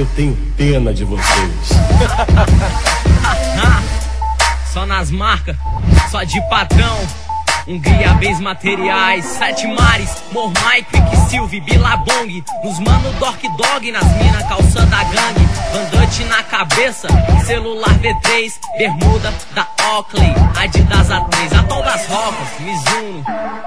Eu tenho pena de vocês. Só nas marcas, só de patrão. Hungria, bens materiais, Sete Mares, Mormai, Quicksilve, Billabong. Nos mano Dork Dog, nas mina calça da gangue. Bandante na cabeça, celular V3, bermuda da Oakley, Adidas A3, Atol das Rocas, Mizuno,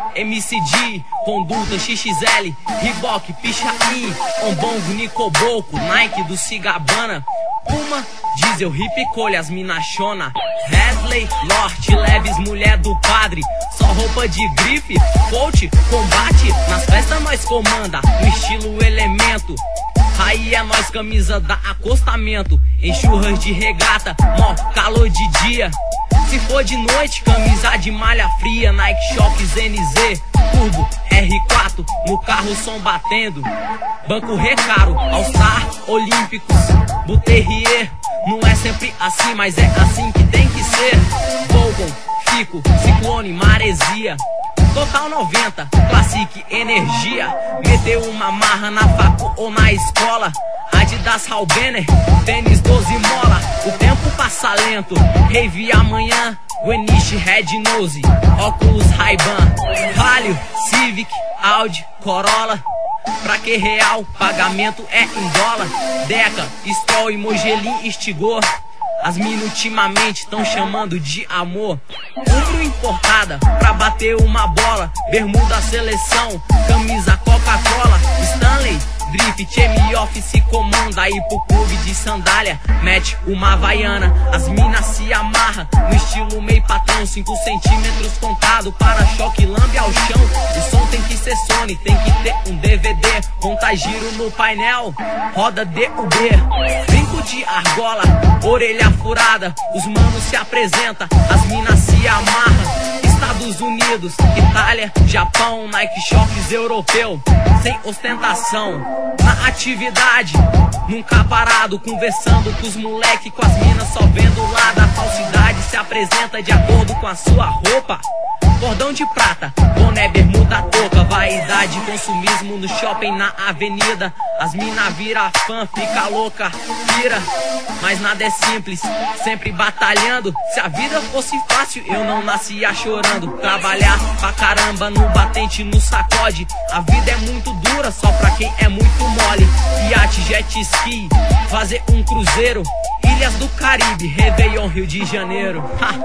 MCD, Conduta, XXL, Reebok, Pichain, Ombongo, Nicoboco, Nike do Cigabana, Puma, Diesel, Hip Colha, as minachona, Hesley, Norte, Leves, mulher do padre. Só roupa de grife, coach, combate. Nas festas nós comanda, no estilo elemento. Aí é nós, camisa da acostamento. Em churras de regata, mó calor de dia. Se for de noite, camisa de malha fria. Nike Shox NZ, Turbo R4, no carro som batendo. Banco Recaro, All-Star, Olímpicos, Buterrier. Não é sempre assim, mas é assim que tem que ser. Volgon, Fico, Ciclone, Maresia. Total 90, Classic, Energia. Meteu uma marra na facu ou na escola. Adidas Halbener, tênis 12 mola. O tempo passa lento, rave amanhã. Gueniche, Red Nose, óculos Ray-Ban. Palio, Civic, Audi, Corolla. Pra que real, pagamento é em dólar. Deca, Stroll e Mogelin estigou. As mina ultimamente tão chamando de amor. Umbro importada pra bater uma bola. Bermuda seleção, camisa Coca-Cola. Stanley, Drift, M-Office comanda. Aí pro clube de sandália, mete uma havaiana. As minas se amarra no estilo meio patrão. 5 centímetros contado, para-choque lambe ao chão. O som tem que ser Sony, tem que ter um DVD. Contagiro no painel, roda DUB. Brinco de argola, orelha furada. Os manos se apresentam, as minas se amarram. Estados Unidos, Itália, Japão, Nike Shox europeu. Sem ostentação, na atividade, nunca parado. Conversando com os moleque, com as minas só vendo lá da falsidade. Se apresenta de acordo com a sua roupa. Cordão de prata, boné, bermuda, touca. Vaidade, consumismo no shopping, na avenida. As mina vira fã, fica louca, vira. Mas nada é simples, sempre batalhando. Se a vida fosse fácil, eu não nascia chorando. Trabalhar pra caramba no batente, no sacode. A vida é muito dura, só pra quem é muito mole. Iate, jet ski, fazer um cruzeiro. Ilhas do Caribe, Réveillon, Rio de Janeiro.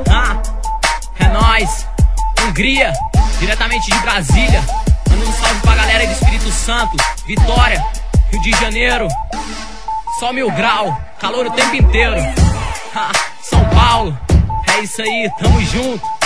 É nóis. Hungria, diretamente de Brasília. Manda um salve pra galera do Espírito Santo, Vitória, Rio de Janeiro. Só 1000 grau, calor o tempo inteiro. São Paulo, é isso aí, tamo junto.